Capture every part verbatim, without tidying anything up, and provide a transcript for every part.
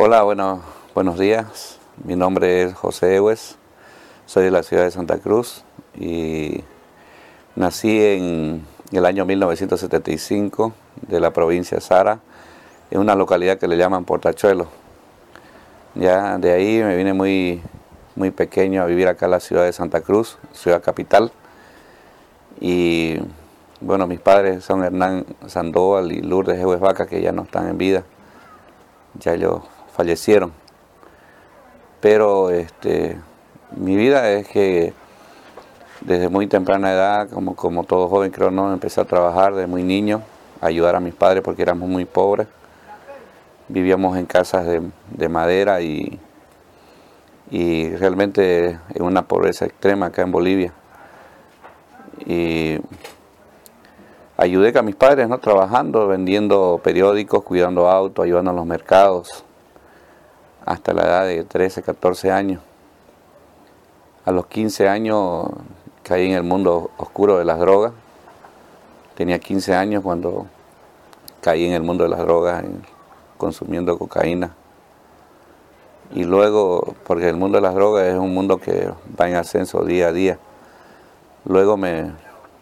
Hola, bueno, buenos días. Mi nombre es José Ewes, soy de la ciudad de Santa Cruz y nací en el año mil novecientos setenta y cinco de la provincia de Sara, en una localidad que le llaman Portachuelo. Ya de ahí me vine muy, muy pequeño a vivir acá en la ciudad de Santa Cruz, ciudad capital. Y bueno, mis padres son Hernán Sandoval y Lourdes Ewes Vaca, que ya no están en vida, ya ellos fallecieron. Pero este, mi vida es que desde muy temprana edad, como, como todo joven creo, no, empecé a trabajar desde muy niño, a ayudar a mis padres porque éramos muy pobres. Vivíamos en casas de, de madera y, y realmente en una pobreza extrema acá en Bolivia. Y ayudé a mis padres, ¿no?, trabajando, vendiendo periódicos, cuidando autos, ayudando a los mercados, hasta la edad de trece, catorce años. A los quince años caí en el mundo oscuro de las drogas. Tenía quince años cuando caí en el mundo de las drogas, consumiendo cocaína. Y luego, porque el mundo de las drogas es un mundo que va en ascenso día a día, luego me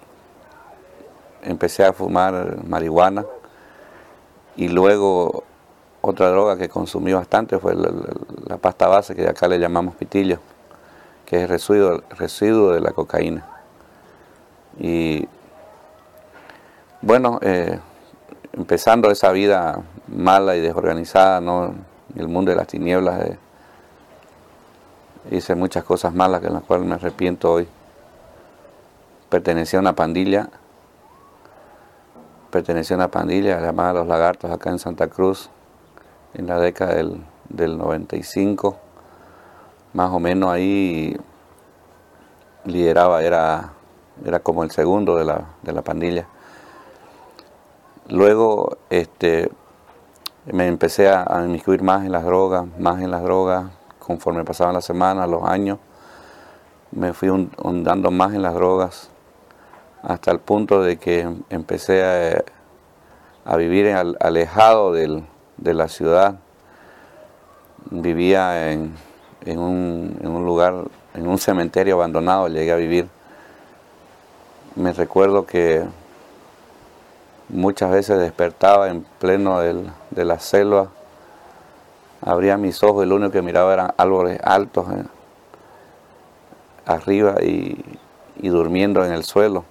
empecé a fumar marihuana y luego otra droga que consumí bastante fue la, la, la pasta base, que acá le llamamos pitillo, que es el residuo, residuo de la cocaína. Y bueno, eh, empezando esa vida mala y desorganizada, ¿no?, en el mundo de las tinieblas, eh, hice muchas cosas malas de las cuales me arrepiento hoy. Pertenecía a una pandilla, pertenecía a una pandilla llamada Los Lagartos acá en Santa Cruz, en la década del, del noventa y cinco, más o menos. Ahí lideraba, era, era como el segundo de la, de la pandilla. Luego este, me empecé a, a inmiscuir más en las drogas, más en las drogas, conforme pasaban las semanas, los años, me fui hundando más en las drogas, hasta el punto de que empecé a, a vivir en, alejado del, de la ciudad. Vivía en, en, un, en un lugar, en un cementerio abandonado, llegué a vivir. Me recuerdo que muchas veces despertaba en pleno del, de la selva, abría mis ojos y lo único que miraba eran árboles altos eh, arriba y, y durmiendo en el suelo.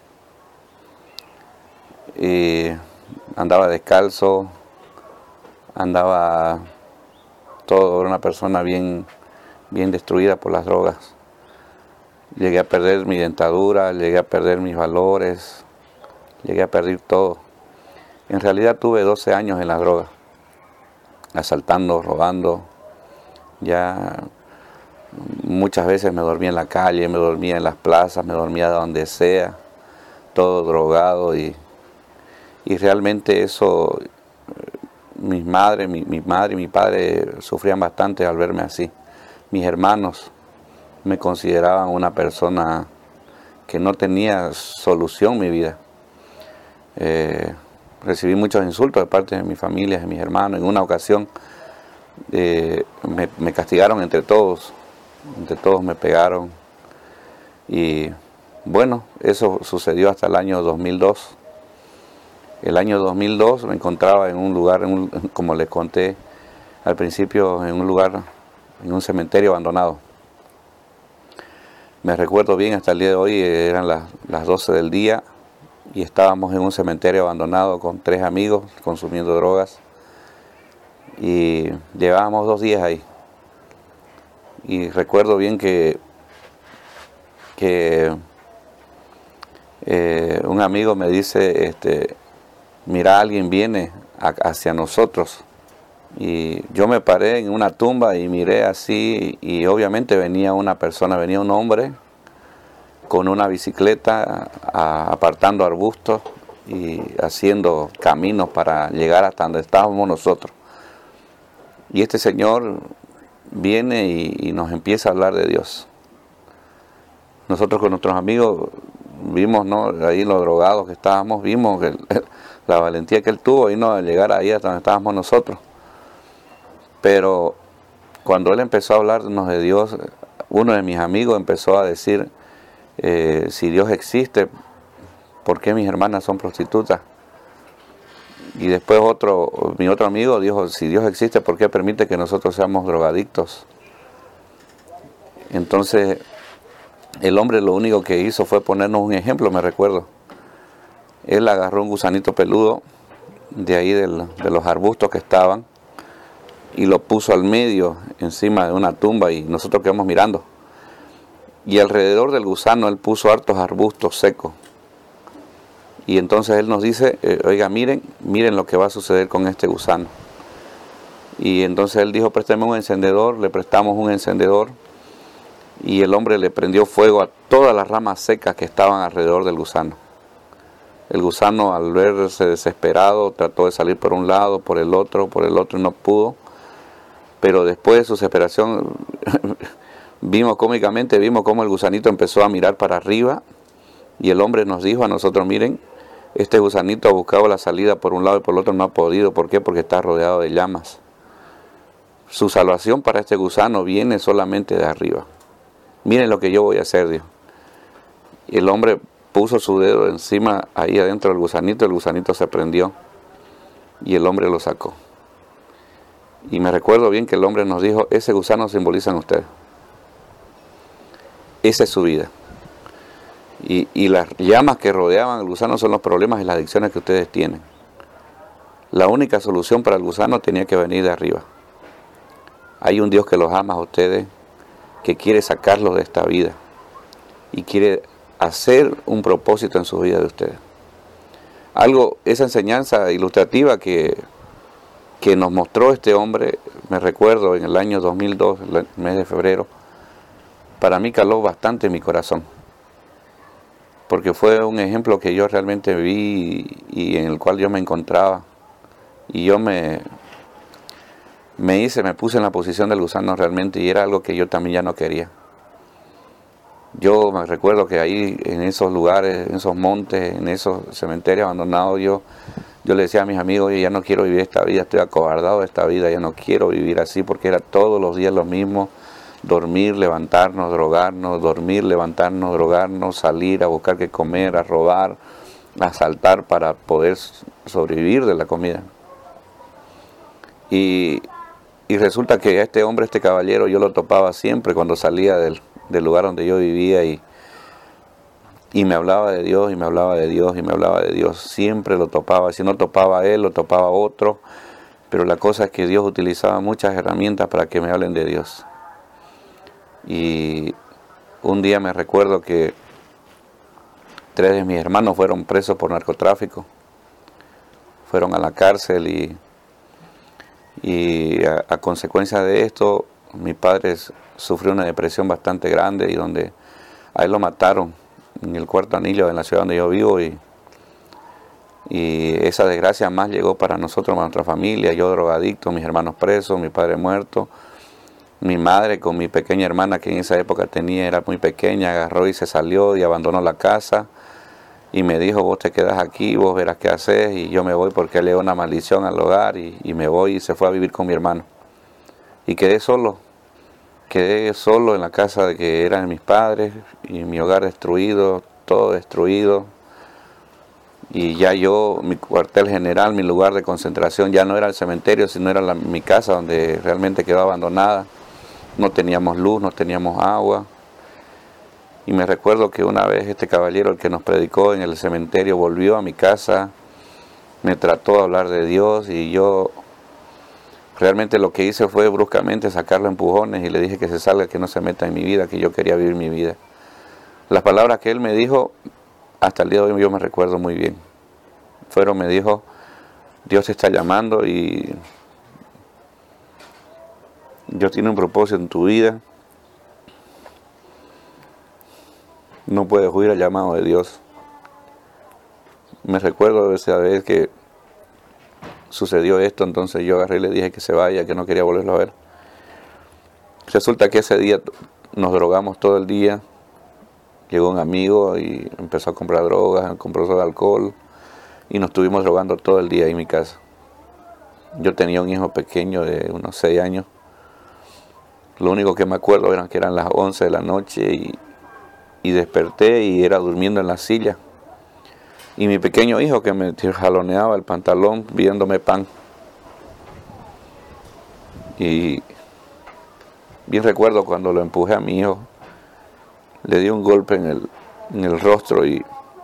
Y andaba descalzo, andaba todo, era una persona bien, bien destruida por las drogas. Llegué a perder mi dentadura, llegué a perder mis valores, llegué a perder todo. En realidad tuve doce años en las drogas, asaltando, robando. Ya muchas veces me dormía en la calle, me dormía en las plazas, me dormía donde sea, todo drogado y Y realmente eso, mis madres, mi, mi madre y mi padre sufrían bastante al verme así. Mis hermanos me consideraban una persona que no tenía solución en mi vida. Eh, recibí muchos insultos de parte de mi familia, de mis hermanos. En una ocasión eh, me, me castigaron entre todos, entre todos me pegaron. Y bueno, eso sucedió hasta el año dos mil dos. El año dos mil dos me encontraba en un lugar, en un, como les conté al principio, en un lugar, en un cementerio abandonado. Me recuerdo bien hasta el día de hoy, eran las, las doce del día y estábamos en un cementerio abandonado con tres amigos consumiendo drogas y llevábamos dos días ahí. Y recuerdo bien que, que eh, un amigo me dice, este, mira, alguien viene hacia nosotros. Y yo me paré en una tumba y miré así y obviamente venía una persona, venía un hombre con una bicicleta a, apartando arbustos y haciendo caminos para llegar hasta donde estábamos nosotros. Y este señor viene y, y nos empieza a hablar de Dios. Nosotros con nuestros amigos vimos, ¿no?, ahí los drogados que estábamos, vimos que el, la valentía que él tuvo y no de llegar ahí hasta donde estábamos nosotros. Pero cuando él empezó a hablarnos de Dios, uno de mis amigos empezó a decir, eh, si Dios existe, ¿por qué mis hermanas son prostitutas? Y después otro, mi otro amigo dijo, si Dios existe, ¿por qué permite que nosotros seamos drogadictos? Entonces, el hombre lo único que hizo fue ponernos un ejemplo, me recuerdo. Él agarró un gusanito peludo de ahí del, de los arbustos que estaban y lo puso al medio, encima de una tumba, y nosotros quedamos mirando. Y alrededor del gusano él puso hartos arbustos secos. Y entonces él nos dice, eh, oiga, miren, miren lo que va a suceder con este gusano. Y entonces él dijo, présteme un encendedor, le prestamos un encendedor, y el hombre le prendió fuego a todas las ramas secas que estaban alrededor del gusano. El gusano, al verse desesperado, trató de salir por un lado, por el otro, por el otro, y no pudo. Pero después de su desesperación, vimos cómicamente, vimos cómo el gusanito empezó a mirar para arriba, y el hombre nos dijo a nosotros, miren, este gusanito ha buscado la salida por un lado y por el otro no ha podido. ¿Por qué? Porque está rodeado de llamas. Su salvación para este gusano viene solamente de arriba. Miren lo que yo voy a hacer, dijo. Y el hombre puso su dedo encima, ahí adentro del gusanito, el gusanito se prendió y el hombre lo sacó. Y me recuerdo bien que el hombre nos dijo, ese gusano simboliza en ustedes. Esa es su vida. Y, y las llamas que rodeaban al gusano son los problemas y las adicciones que ustedes tienen. La única solución para el gusano tenía que venir de arriba. Hay un Dios que los ama a ustedes, que quiere sacarlos de esta vida y quiere hacer un propósito en su vida de ustedes. Algo, esa enseñanza ilustrativa que, que nos mostró este hombre, me recuerdo en el año dos mil dos, el mes de febrero, para mí caló bastante mi corazón. Porque fue un ejemplo que yo realmente vi y en el cual yo me encontraba. Y yo me, me hice, me puse en la posición del gusano realmente, y era algo que yo también ya no quería. Yo me recuerdo que ahí, en esos lugares, en esos montes, en esos cementerios abandonados, yo, yo le decía a mis amigos, ya no quiero vivir esta vida, estoy acobardado de esta vida, ya no quiero vivir así, porque era todos los días lo mismo. Dormir, levantarnos, drogarnos, dormir, levantarnos, drogarnos, salir a buscar qué comer, a robar, a asaltar para poder sobrevivir de la comida. Y, y resulta que a este hombre, este caballero, yo lo topaba siempre cuando salía del, del lugar donde yo vivía y, y me hablaba de Dios, y me hablaba de Dios, y me hablaba de Dios. Siempre lo topaba. Si no topaba a él, lo topaba a otro. Pero la cosa es que Dios utilizaba muchas herramientas para que me hablen de Dios. Y un día me recuerdo que tres de mis hermanos fueron presos por narcotráfico, fueron a la cárcel y, y a, a consecuencia de esto mi padre sufrió una depresión bastante grande, y donde a él lo mataron en el Cuarto Anillo, en la ciudad donde yo vivo, y, y esa desgracia más llegó para nosotros, para nuestra familia, yo drogadicto, mis hermanos presos, mi padre muerto. Mi madre con mi pequeña hermana, que en esa época tenía, era muy pequeña, agarró y se salió y abandonó la casa y me dijo, vos te quedas aquí, vos verás qué haces, y yo me voy porque le dio una maldición al hogar, y, y me voy, y se fue a vivir con mi hermano. Y quedé solo, quedé solo en la casa de que eran mis padres, y mi hogar destruido, todo destruido. Y ya yo, mi cuartel general, mi lugar de concentración, ya no era el cementerio, sino era la, mi casa donde realmente quedó abandonada. No teníamos luz, no teníamos agua. Y me recuerdo que una vez este caballero, el que nos predicó en el cementerio, volvió a mi casa, me trató de hablar de Dios, y yo realmente lo que hice fue bruscamente sacarlo a empujones y le dije que se salga, que no se meta en mi vida, que yo quería vivir mi vida. Las palabras que él me dijo, hasta el día de hoy yo me recuerdo muy bien. Fueron, me dijo, Dios te está llamando y Dios tiene un propósito en tu vida. No puedes huir al llamado de Dios. Me recuerdo de esa vez que sucedió esto, entonces yo agarré y le dije que se vaya, que no quería volverlo a ver. Resulta que ese día nos drogamos todo el día. Llegó un amigo y empezó a comprar drogas, compró todo el alcohol, y nos estuvimos drogando todo el día en mi casa. Yo tenía un hijo pequeño de unos seis años. Lo único que me acuerdo era que eran las once de la noche y, y desperté y era durmiendo en la silla. Y mi pequeño hijo que me jaloneaba el pantalón viéndome pan. Y bien recuerdo cuando lo empujé a mi hijo, le di un golpe en el, en el rostro y,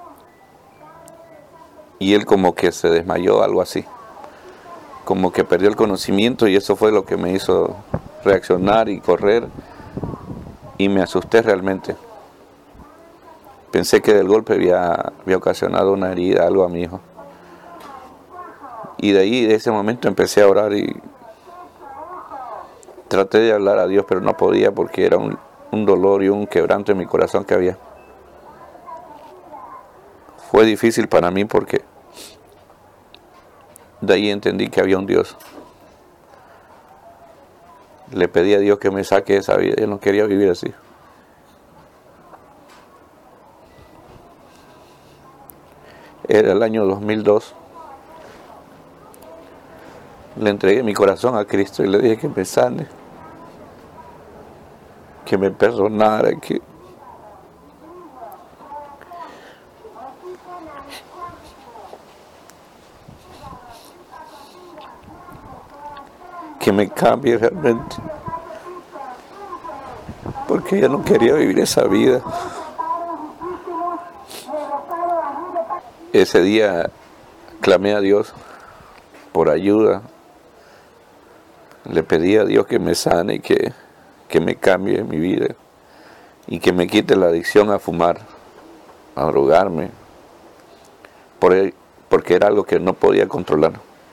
y él como que se desmayó, algo así. Como que perdió el conocimiento y eso fue lo que me hizo reaccionar y correr y me asusté realmente. Pensé que del golpe había, había ocasionado una herida, algo a mi hijo. Y de ahí, de ese momento, empecé a orar y traté de hablar a Dios, pero no podía porque era un, un dolor y un quebranto en mi corazón que había. Fue difícil para mí porque de ahí entendí que había un Dios. Le pedí a Dios que me saque de esa vida, yo no quería vivir así. Era el año dos mil dos. Le entregué mi corazón a Cristo y le dije que me sane, que me perdonara, que, que me cambie realmente, porque yo no quería vivir esa vida. Ese día clamé a Dios por ayuda, le pedí a Dios que me sane y que, que me cambie mi vida y que me quite la adicción a fumar, a drogarme, por él, porque era algo que no podía controlar.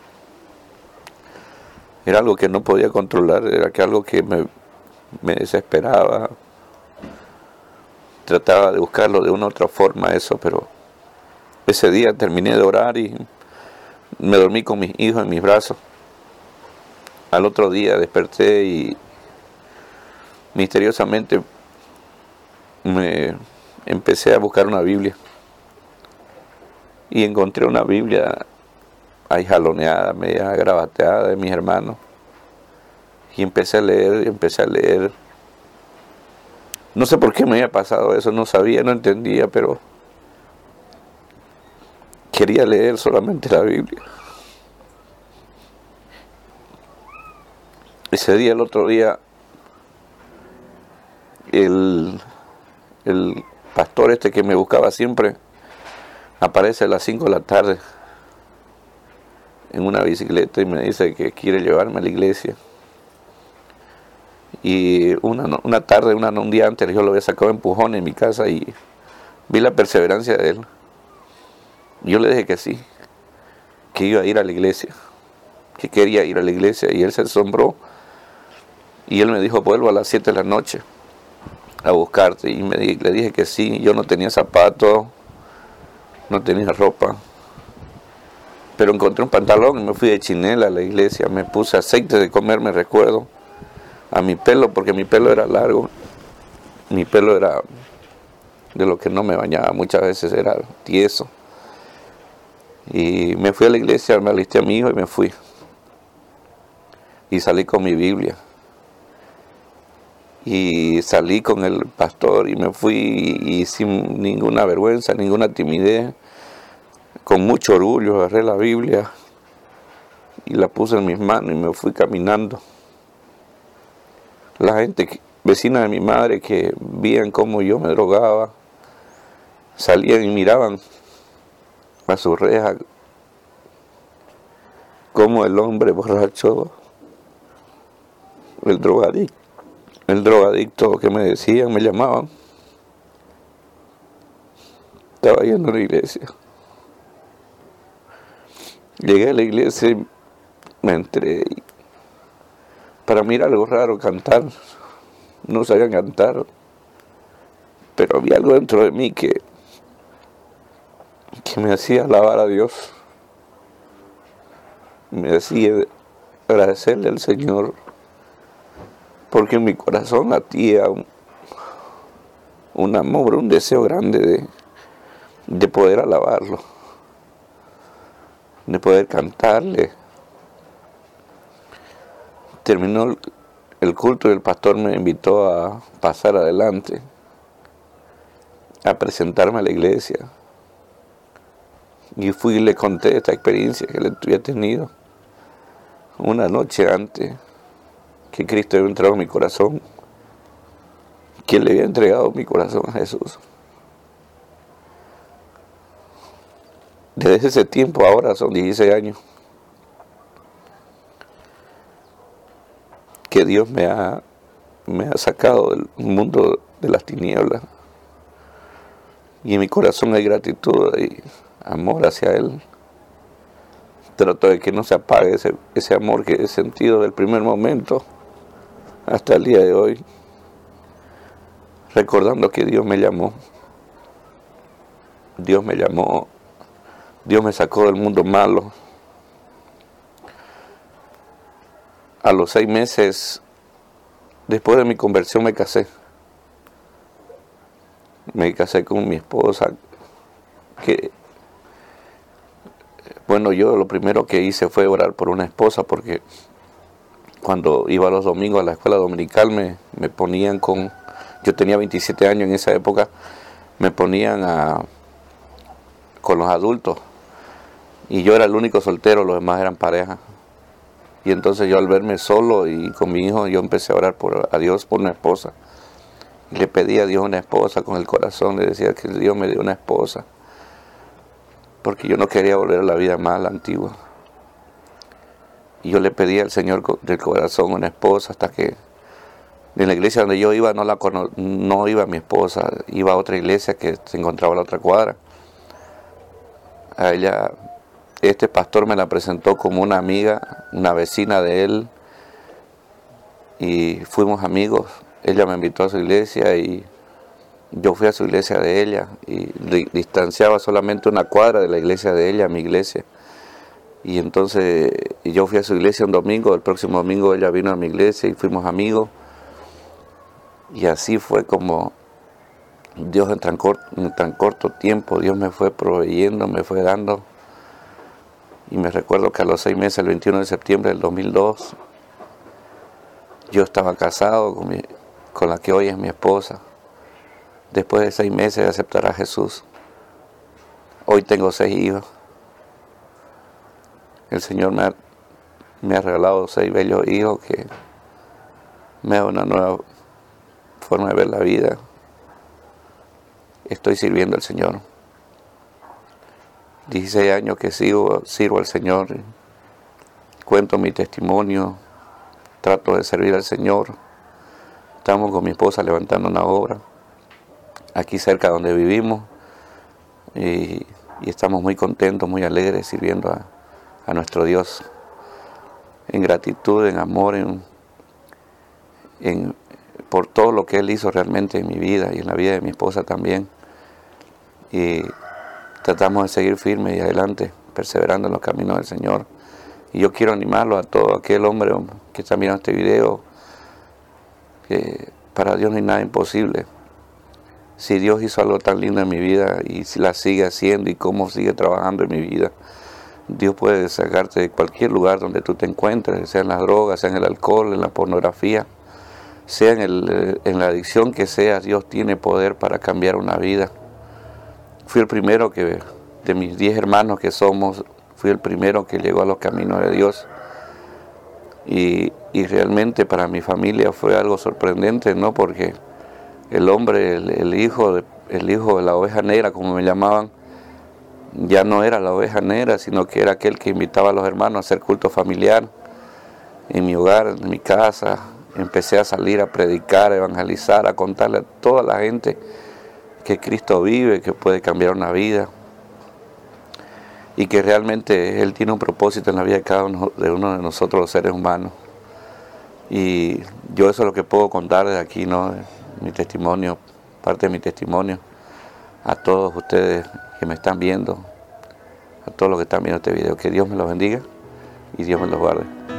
Era algo que no podía controlar, era que algo que me, me desesperaba. Trataba de buscarlo de una u otra forma eso, pero ese día terminé de orar y me dormí con mis hijos en mis brazos. Al otro día desperté y misteriosamente me empecé a buscar una Biblia. Y encontré una Biblia ahí jaloneada, media gravateada de mis hermanos. Y empecé a leer, empecé a leer. No sé por qué me había pasado eso, no sabía, no entendía, pero quería leer solamente la Biblia. Ese día, el otro día, el, el pastor este que me buscaba siempre aparece a las cinco de la tarde en una bicicleta y me dice que quiere llevarme a la iglesia. Y una, una tarde, una, un día antes, yo lo había sacado empujón en mi casa y vi la perseverancia de él. Yo le dije que sí, que iba a ir a la iglesia, que quería ir a la iglesia, y él se asombró. Y él me dijo, vuelvo a las siete de la noche a buscarte. Y me di, le dije que sí. Yo no tenía zapatos, no tenía ropa, pero encontré un pantalón y me fui de chinela a la iglesia. Me puse aceite de comer, me recuerdo, a mi pelo, porque mi pelo era largo. Mi pelo era de lo que no me bañaba, muchas veces era tieso. Y me fui a la iglesia, me alisté a mi hijo y me fui. Y salí con mi Biblia. Y salí con el pastor y me fui y sin ninguna vergüenza, ninguna timidez, con mucho orgullo agarré la Biblia y la puse en mis manos y me fui caminando. La gente, vecina de mi madre, que veían cómo yo me drogaba, salían y miraban a su reja cómo el hombre borracho, el drogadicto, el drogadicto que me decían, me llamaban, estaba yendo a la iglesia. Llegué a la iglesia y me entré. Y para mí era algo raro cantar, no sabía cantar, pero había algo dentro de mí que, que me hacía alabar a Dios, me hacía agradecerle al Señor, porque en mi corazón latía un, un amor, un deseo grande de, de poder alabarlo, de poder cantarle, terminó el, el culto y el pastor me invitó a pasar adelante, a presentarme a la iglesia. Y fui y le conté esta experiencia que le había tenido una noche antes, que Cristo había entrado en mi corazón, que le había entregado mi corazón a Jesús. Desde ese tiempo, ahora son dieciséis años, que Dios me ha, me ha sacado del mundo de las tinieblas. Y en mi corazón hay gratitud y amor hacia Él. Trato de que no se apague ese, ese amor que he sentido del primer momento hasta el día de hoy, recordando que Dios me llamó. Dios me llamó. Dios me sacó del mundo malo. A los seis meses, después de mi conversión, me casé. Me casé con mi esposa, que, bueno, yo lo primero que hice fue orar por una esposa, porque cuando iba los domingos a la escuela dominical me, me ponían con, yo tenía veintisiete años en esa época, me ponían a, con los adultos, y yo era el único soltero, los demás eran pareja. Y entonces yo, al verme solo y con mi hijo, yo empecé a orar por, a Dios por una esposa. Y le pedí a Dios una esposa con el corazón, le decía que Dios me dio una esposa, porque yo no quería volver a la vida más antigua. Y yo le pedí al Señor del corazón una esposa, hasta que en la iglesia donde yo iba no, la cono no iba mi esposa, iba a otra iglesia que se encontraba en la otra cuadra. A ella, este pastor me la presentó como una amiga, una vecina de él, y fuimos amigos. Ella me invitó a su iglesia y yo fui a su iglesia de ella, y distanciaba solamente una cuadra de la iglesia de ella a mi iglesia. Y entonces yo fui a su iglesia un domingo, el próximo domingo ella vino a mi iglesia y fuimos amigos. Y así fue como Dios en tan corto, en tan corto tiempo, Dios me fue proveyendo, me fue dando. Y me recuerdo que a los seis meses, el veintiuno de septiembre del dos mil dos, yo estaba casado con, mi, con la que hoy es mi esposa. Después de seis meses de aceptar a Jesús, hoy tengo seis hijos. El Señor me ha, me ha regalado seis bellos hijos que me da una nueva forma de ver la vida. Estoy sirviendo al Señor. dieciséis años que sigo, sirvo al Señor. Cuento mi testimonio. Trato de servir al Señor. Estamos con mi esposa levantando una obra aquí cerca donde vivimos. Y, y estamos muy contentos, muy alegres, sirviendo a, a nuestro Dios. En gratitud, en amor, en, en, por todo lo que Él hizo realmente en mi vida y en la vida de mi esposa también. Y tratamos de seguir firmes y adelante, perseverando en los caminos del Señor. Y yo quiero animarlo a todo aquel hombre que está mirando este video, que para Dios no hay nada imposible. Si Dios hizo algo tan lindo en mi vida y si la sigue haciendo y cómo sigue trabajando en mi vida, Dios puede sacarte de cualquier lugar donde tú te encuentres, sea en las drogas, sea en el alcohol, en la pornografía, sea en, el, en la adicción que sea. Dios tiene poder para cambiar una vida. Fui el primero que, de mis diez hermanos que somos, fui el primero que llegó a los caminos de Dios. Y, y realmente para mi familia fue algo sorprendente, ¿no? Porque el hombre, el, el, hijo de, el hijo de la oveja negra, como me llamaban, ya no era la oveja negra, sino que era aquel que invitaba a los hermanos a hacer culto familiar. En mi hogar, en mi casa, empecé a salir a predicar, a evangelizar, a contarle a toda la gente que Cristo vive, que puede cambiar una vida y que realmente Él tiene un propósito en la vida de cada uno de, uno de nosotros los seres humanos. Y yo eso es lo que puedo contar de aquí, ¿no? Mi testimonio, parte de mi testimonio, a todos ustedes que me están viendo, a todos los que están viendo este video. Que Dios me los bendiga y Dios me los guarde.